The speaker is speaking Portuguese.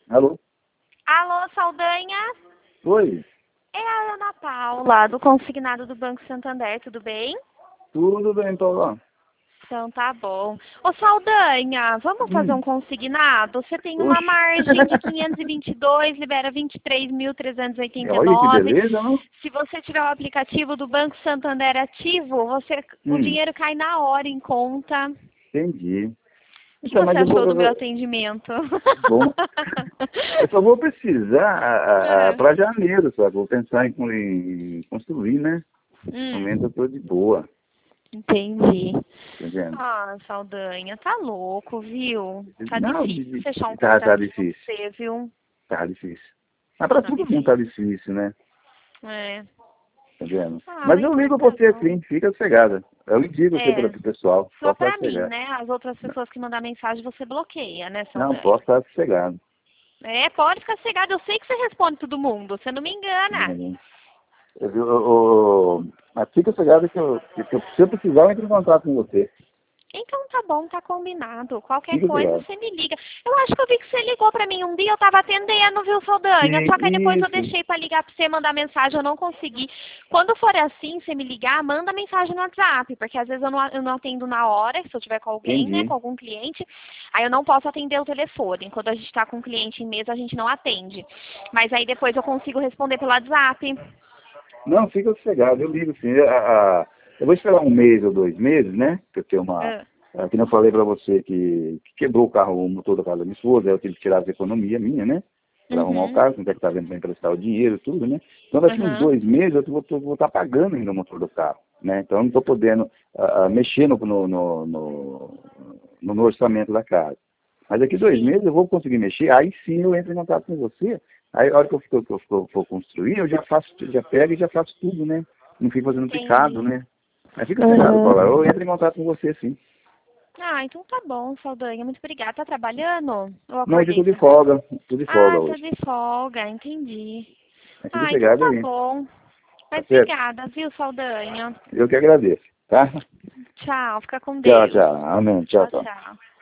Alô? Alô, Saldanha? Oi? É a Ana Paula, do consignado do Banco Santander, tudo bem? Tudo bem, Paulão? Então tá bom. Ô Saldanha, vamos fazer um Hum. consignado? Você tem uma Oxe. margem de 522, libera 23.389. Olha que beleza, não? Se você tiver o aplicativo do Banco Santander ativo, o Hum. dinheiro cai na hora em conta. Entendi. O que Então, você mas eu achou vou... do meu atendimento? Bom, eu só vou precisar É. para janeiro, sabe? Vou pensar em construir, né? No momento eu Hum, tô de boa, entendi. entendendo? Ah, Saldanha, tá louco, viu? Tá Não, difícil fechar um tá contrato com difícil. você, viu? Tá difícil. Mas para Tá todo mundo tá difícil. difícil, né? É. Entendendo? Ah, Mas mas eu então ligo pra tá você bom. assim, fica sossegada. Eu indico você para É, o pessoal, só posso estar pra mim, sossegado. né? As outras pessoas que mandam mensagem você bloqueia, né, Não, Saldanha? posso estar sossegado. É, pode ficar cegado. Eu sei que você responde todo mundo. Você não me engana. Mas fica sossegado se eu precisar, eu entro em contato com você. Então tá bom, tá combinado. Qualquer Fica coisa sossegado. você me liga. Eu acho que eu vi que você ligou pra mim um dia, eu tava atendendo, viu, Saldanha? Sim, Só que aí depois eu isso. deixei pra ligar pra você mandar mensagem, eu não consegui. Quando for assim, você me ligar, manda mensagem no WhatsApp, porque às vezes eu não atendo na hora, se eu tiver com alguém, né, Entendi. com algum cliente, aí eu não posso atender o telefone. Quando a gente tá com um cliente em mesa, a gente não atende. Mas aí depois eu consigo responder pelo WhatsApp. Não, fica sossegado, eu ligo sim. Eu vou esperar um mês ou 2 meses, né? Que eu tenho uma. Ah, Que eu falei para você que quebrou o carro, o motor da casa da minha esposa, aí eu tive que tirar as economias minha, né? Para arrumar o Uhum. carro, não é que tá vendo para emprestar o dinheiro, tudo, né? Então daqui uns Uhum. 2 meses eu vou estar pagando ainda o motor do carro, né? Então eu não estou podendo mexer no orçamento da casa. Mas daqui 2 meses Sim. eu vou conseguir mexer, aí sim eu entro em contato com você. Aí a hora que eu for construir, eu já faço, já pego e já faço tudo, né? Não fico fazendo picado, Entendi. né? Mas fica sossegado, Paula. Eu Uhum. entro em contato com você sim. Ah, então tá bom, Saldanha. Muito obrigada. Tá trabalhando? Eu Não, hoje eu acordei tô de cedo. folga. Tô de folga Ah, tá hoje. de folga, entendi. Mas fica Ah, então sossegado tá aí. bom. Tá Mas certo? obrigada, viu, Saldanha? Eu que agradeço, tá? Tchau, fica com Tchau, Deus. tchau. Amém. Tchau, Tchau, tchau. tchau.